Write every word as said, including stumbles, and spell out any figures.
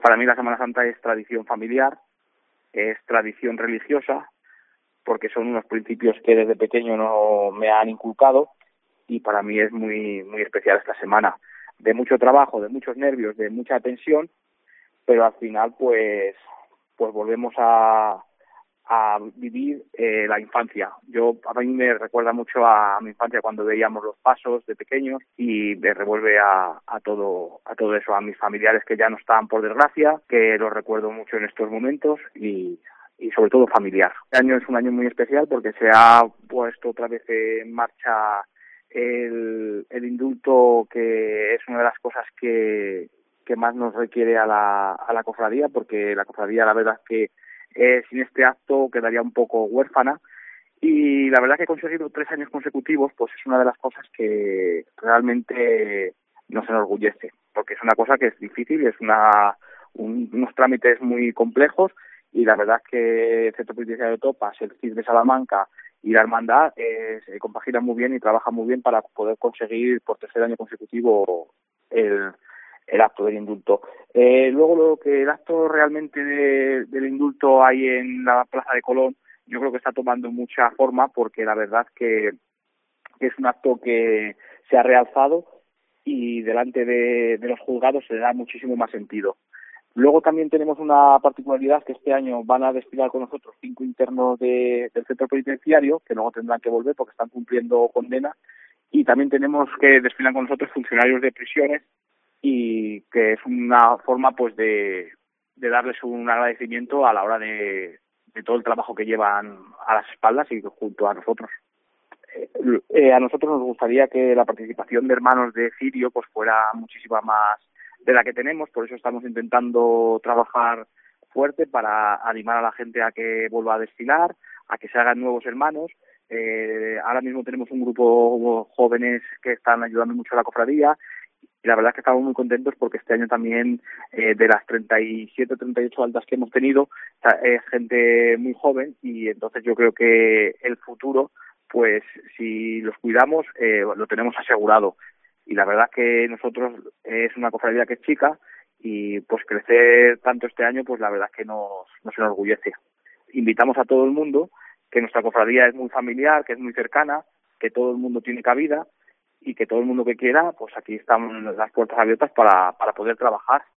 Para mí la Semana Santa es tradición familiar, es tradición religiosa, porque son unos principios que desde pequeño no me han inculcado, y para mí es muy muy especial esta semana, de mucho trabajo, de muchos nervios, de mucha tensión, pero al final pues pues volvemos a a vivir eh, la infancia. Yo a mí me recuerda mucho a mi infancia cuando veíamos los pasos de pequeños, y me revuelve a, a todo a todo eso, a mis familiares que ya no están, por desgracia, que los recuerdo mucho en estos momentos, y y sobre todo familiar. Este año es un año muy especial porque se ha puesto otra vez en marcha el, el indulto, que es una de las cosas que que más nos requiere a la a la cofradía, porque la cofradía, la verdad es que Eh, sin este acto quedaría un poco huérfana, y la verdad que conseguirlo tres años consecutivos pues es una de las cosas que realmente nos enorgullece, porque es una cosa que es difícil, es una un, unos trámites muy complejos, y la verdad es que el Centro Penitenciario de Topas, el C I S de Salamanca y la Hermandad eh, se compaginan muy bien y trabajan muy bien para poder conseguir por tercer año consecutivo el el acto del indulto. Eh, luego lo que el acto realmente de, del indulto hay en la Plaza de Colón, yo creo que está tomando mucha forma, porque la verdad que, que es un acto que se ha realzado, y delante de, de los juzgados se le da muchísimo más sentido. Luego también tenemos una particularidad, que este año van a desfilar con nosotros cinco internos de, del centro penitenciario, que luego tendrán que volver porque están cumpliendo condena, y también tenemos que desfilan con nosotros funcionarios de prisiones, y que es una forma pues de, de darles un agradecimiento a la hora de, de todo el trabajo que llevan a las espaldas y junto a nosotros. Eh, eh, a nosotros nos gustaría que la participación de hermanos de Cirio pues fuera muchísima más de la que tenemos, por eso estamos intentando trabajar fuerte para animar a la gente a que vuelva a desfilar, a que se hagan nuevos hermanos. Eh, ahora mismo tenemos un grupo de jóvenes que están ayudando mucho a la cofradía, y la verdad es que estamos muy contentos porque este año también eh, de las treinta y siete o treinta y ocho altas que hemos tenido es gente muy joven, y entonces yo creo que el futuro, pues si los cuidamos, eh, lo tenemos asegurado. Y la verdad es que nosotros eh, es una cofradía que es chica, y pues crecer tanto este año pues la verdad es que nos, nos enorgullece. Invitamos a todo el mundo, que nuestra cofradía es muy familiar, que es muy cercana, que todo el mundo tiene cabida, y que todo el mundo que quiera, pues aquí están las puertas abiertas para, para poder trabajar